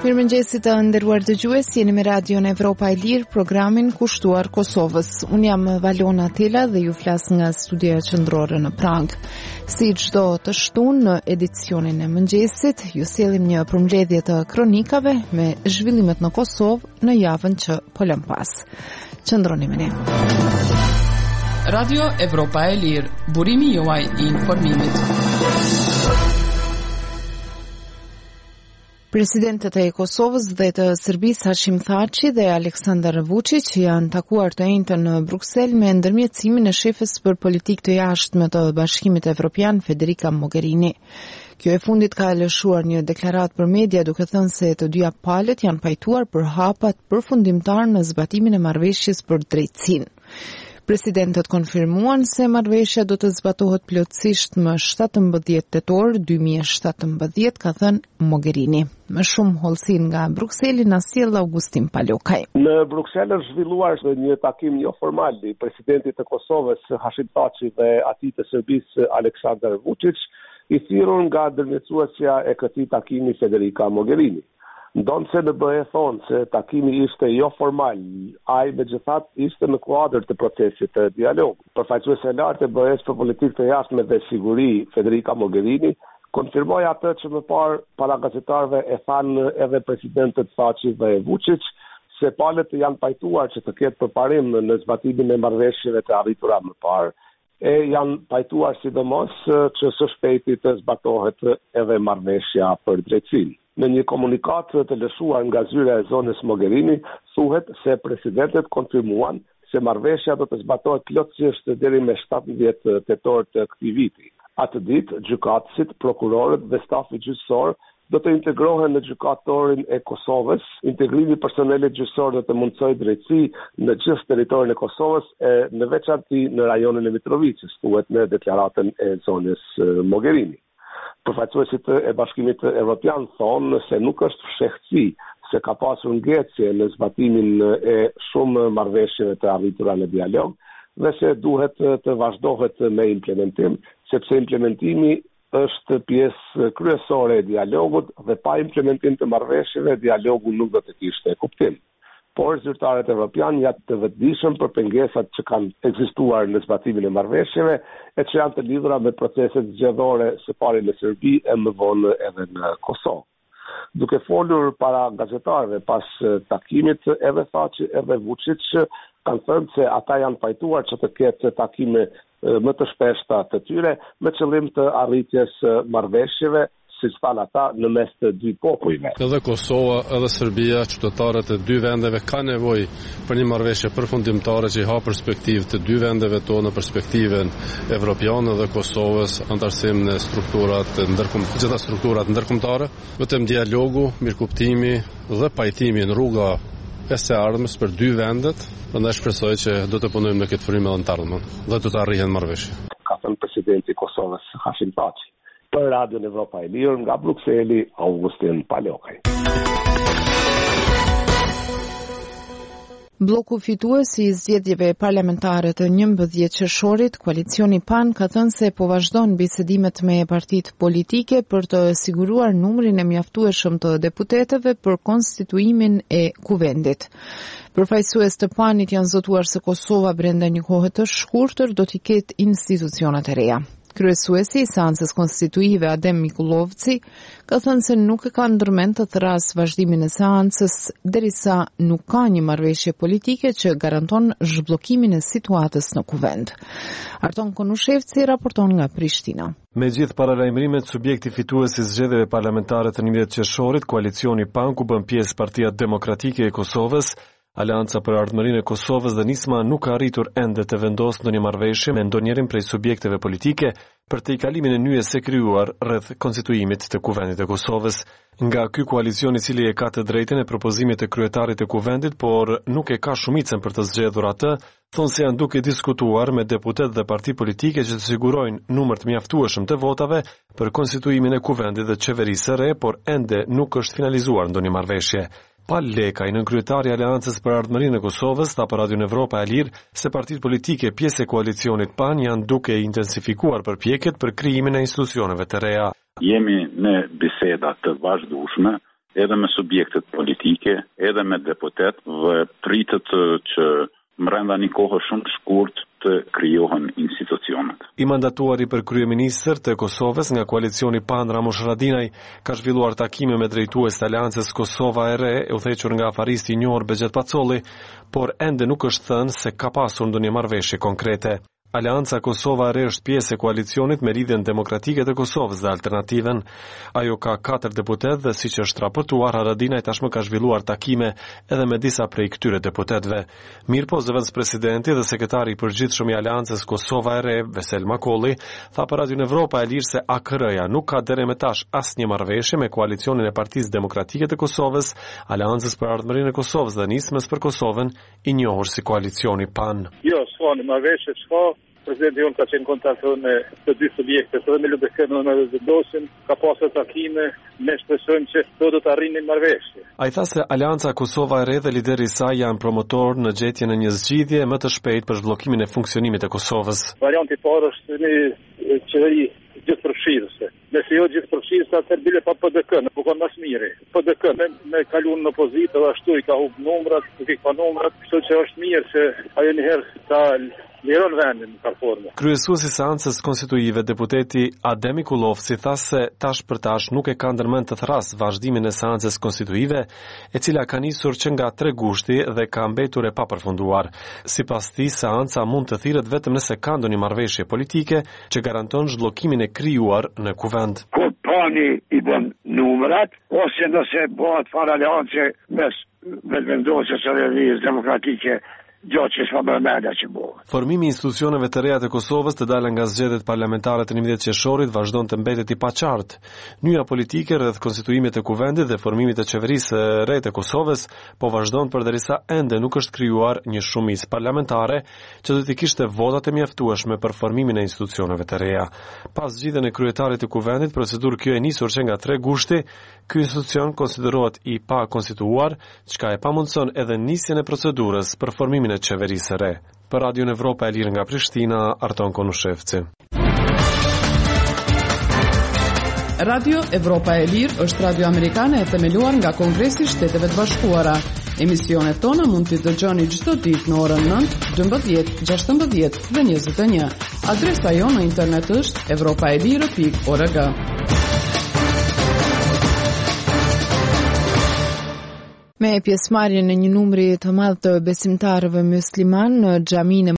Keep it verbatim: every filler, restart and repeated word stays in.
Mirëmëngjesit të nderuar dëgjues, jeni me Radion Evropa e Lirë, programin kushtuar Kosovës. Unë jam Valona Tela dhe ju flas nga studioja qendrore në Prag. Si çdo të shtunë në edicionin e mëngjesit, ju sjellim një përmbledhje të kronikave me zhvillimet në Kosovë në javën që po lëm pas. Qëndroni me ne. Radio Evropa e Lirë, burimi juaj i informimit. Presidentët e Kosovës dhe të Serbisë Hashim Thaçi dhe Aleksandar Vučić janë takuar të njëjtën në Bruksel me ndërmjetësimin e shefes për politikë të jashtme të Bashkimit Evropian Federica Mogherini. Kjo e fundit ka lëshuar një deklaratë për media duke thënë se të dyja palët janë pajtuar për hapat përfundimtar në zbatimin e marrëveshjes për drejtësinë. Presidentët konfirmuan se marrëveshja do të zbatohet plotësisht më shtatëmbëdhjetë tetor dy mijë e shtatëmbëdhjetë, ka thënë Mogherini. Më shumë hollësi nga Brukseli na sjell Augustin Palokaj. Në Bruksel është zhvilluar një takim jo formal i presidentit të Kosovës Hashim Thaçi dhe atij të Serbisë Aleksandar Vučić, i thirrur nga ndërmjetësuesja e këtij takimi Federica Mogherini. Ndonë se në B E thonë se takimi ishte jo formal, ai megjithatë ishte në kuadër të procesit të dialogut. Përfaqësuese e lartë e B E-s për politikë të jashtme dhe siguri, Federica Mogherini, konfirmoi atë që më parë para gazetarëve e thanë edhe presidentët Thaçi dhe Vučić, se palët janë pajtuar që të ketë përparim në zbatimin e marrëveshjeve të arritura më parë, e janë pajtuar sidomos që së shpejti të zbatohet edhe marrëveshja për drejtësinë. Në një komunikat të lëshuar nga zyra e zonës Mogherini, thuhet se presidentët konfirmuan se marrëveshja do të zbatohet plotësisht deri me shtatëdhjetë tetor të këtij viti. Atë ditë, gjykatësit, prokurorët dhe stafi gjyqësor do të integrohen në gjykatorin e Kosovës. Integrimi i personelit gjyqësor do të mundsojë drejtësi në gjithë territorin e Kosovës e në veçantë në rajonin e Mitrovicës, thuhet në deklaratën e zonës Mogherini. Përfaqësuesit e Bashkimit Evropian thonë se nuk është fshehtësi se ka pasur ngecje në zbatimin e shumë marrëveshjeve të arritura në dialog dhe se duhet të vazhdohet me implementim, sepse implementimi është pjesë kryesore e dialogut dhe pa implementim të marrëveshjeve dialogu nuk do të kishte kuptim. Por zyrtarët evropian janë të vetëdijshëm për pengesat që kanë ekzistuar në zbatimin e marrëveshjeve e që janë të lidhura me proceset zgjedhore së pari në Serbi e më vonë edhe në Kosovë. Duke folur para gazetarëve pas takimit, edhe Thaçi edhe Vučić kanë thënë se ata janë pajtuar që të ketë takime më të shpeshta të tyre me qëllim të arritjes marrëveshjeve, si thanë ata, në mes të dy popujve. Edhe Kosova, edhe Serbia, qytetarët e dy vendeve kanë nevojë për një marrëveshje përfundimtare që i ha perspektivë të dy vendeve tonë, perspektivën evropiane dhe Kosovës, antarësim në strukturat ndërkombëtare, gjitha strukturat ndërkombëtare. Vetëm dialogu, mirëkuptimi dhe pajtimi në rruga e së ardhmes për dy vendet, prandaj shpresoj që do të punojmë në këtë frymë edhe në të ardhmen dhe do të arrihen marrëveshje. Ka thënë presidenti i Kosovës Hashim Thaçi. Për Radion Evropa e Lirë nga Brukseli, Augustin Palokaj. Bloku fitues i zgjedhjeve parlamentare të njëmbëdhjetë qershorit, koalicioni P A N ka thënë se po vazhdon bisedimet me partitë politike për të siguruar numrin e mjaftueshëm të deputetëve për konstituimin e kuvendit. Përfaqësues të P A N-it janë zotuar se Kosova brenda një kohe të shkurtër do t'i ketë institucionet e reja. Kryesuesi i seancës konstituive Adem Mikullovci ka thënë se nuk e ka ndërmend të thrasë vazhdimin e seancës derisa nuk ka një marrëveshje politike që garanton zhbllokimin e situatës në kuvend. Arton Konushevci raporton nga Prishtina. Me gjithë paralajmërimet, subjekti fitues i zgjedhjeve parlamentare të njëmbëdhjetë qershorit, koalicioni P A N, ku bën pjesë Partia Demokratike e Kosovës, Aleanca për Ardhmërinë e Kosovës dhe Nisma nuk ka arritur ende të vendosë ndonjë marrëveshje me ndonjërin prej subjekteve politike për të i kalimin e nyjes së krijuar rreth konstituimit të kuvendit të Kosovës. Nga ky koalicion i cili e ka të drejtën e propozimit të kryetarit të kuvendit, por nuk e ka shumicën për të zgjedhur atë, thonë se janë duke diskutuar me deputet dhe parti politike që të sigurojnë numër të mjaftueshëm të votave për konstituimin e kuvendit dhe qeverisë së re, por ende nuk është finalizuar ndonjë marrëveshje. Pal Lekaj, në kryetari Aleancës për Ardhmërinë e Kosovës, tha për Radion Evropa e Lirë se partitë politike pjesë e koalicionit P A N janë duke intensifikuar përpjekjet për krijimin e institucioneve të reja. Jemi në biseda të vazhdueshme edhe me subjektet politike, edhe me deputet, dhe pritet që mbrenda një kohë shumë shkurt të krijohen institucionet. I mandatuari për kryeministër të Kosovës nga koalicioni PAN Ramush Haradinaj ka zhvilluar takime me drejtues të Aleancës Kosova e Re, e udhëhequr nga afaristi i njohur Bexhet Pacolli, por ende nuk është thënë se ka pasur ndonjë marrëveshje konkrete. Aleanca Kosova e Re është pjesë e koalicionit me Lidhjen Demokratike të Kosovës dhe Alternativën. Ajo ka katër deputet dhe siç është raportuar, Haradinaj tashmë ka zhvilluar takime edhe me disa prej këtyre deputetëve. Mirpo zëvendëspresidenti dhe sekretari i përgjithshëm i Aleancës Kosova e Re, Vesel Makolli, tha për Radio Evropa e Lirë se A K R-ja nuk ka deri më tash asnjë marrëveshje me koalicionin e Partisë Demokratike të Kosovës, Aleancës për Ardhmërinë e Kosovës dhe Nismës për Kosovën, i njohur si koalicioni PAN. Jo, s'ka një marrëveshje, s'ka. Presidenti jonë ka qenë kontaktuar me të dy subjekte, edhe me Lubekën dhe me Vendosin, ka pasur takime, ne shpresojmë që do të arrijnë marrëveshje. Ai tha se Aleanca Kosova e Re dhe lideri i saj janë promotor në gjetjen e një zgjidhje më të shpejtë për zhbllokimin e funksionimit të Kosovës. Varianti i parë është një qeveri gjithëpërfshirëse. Nëse jo gjithëpërfshirëse, atëherë bile pa P D K, në po ka mas miri. P D K me, me kaluar në opozitë dhe ashtu i ka humb numrat, nuk i ka numrat, kështu që është mirë që ajo njëherë ta liron vendin në formë. Kryesuesi i seancës konstituive, deputeti Ademi Kullovci, tha se tash për tash nuk e ka ndërmend të thrasë vazhdimin e seancës konstituive, e cila ka nisur që nga tre gushti dhe ka mbetur e papërfunduar. Sipas tij, seanca mund të thirret vetëm nëse ka ndonjë marrëveshje politike që garanton zhbllokimin e krijuar në kuvend. Kur pani i bën numrat, ose nëse bëhet fare aleance mes vendosjes së Lidhjes Demokratike, gjatë që s'ka bërmenda që bëhet. Formimi i institucioneve të reja të Kosovës të dalë nga zgjedhjet parlamentare të njëmbëdhjetë qershorit vazhdon të mbetet i paqartë. Nyja politike rreth konstituimit të kuvendit dhe formimit të qeverisë së re të Kosovës po vazhdon përderisa ende nuk është krijuar një shumicë parlamentare që do të kishte votat e mjaftueshme për formimin e institucioneve të reja. Pas zgjidhjen e kryetarit të kuvendit, procedurë kjo e nisur që nga tre gushti, ky institucion konsiderohet i pa konstituar, çka e pamundson edhe nisjen e procedurës për formimin e qeverisë së re. Për Radio Evropa e Lirë nga Prishtina, Arton Konushevci. Radio Evropa e Lirë është radio amerikane e themeluar nga Kongresi i Shteteve të Bashkuara. Emisionet tona mund t'i dëgjoni çdo ditë në orën nëntë, dymbëdhjetë, gjashtëmbëdhjetë dhe njëzet e një. Adresa jonë në internet është evropaelire pikë org. Me pjesëmarrjen në një numri të madh të besimtarëve musliman në xhaminë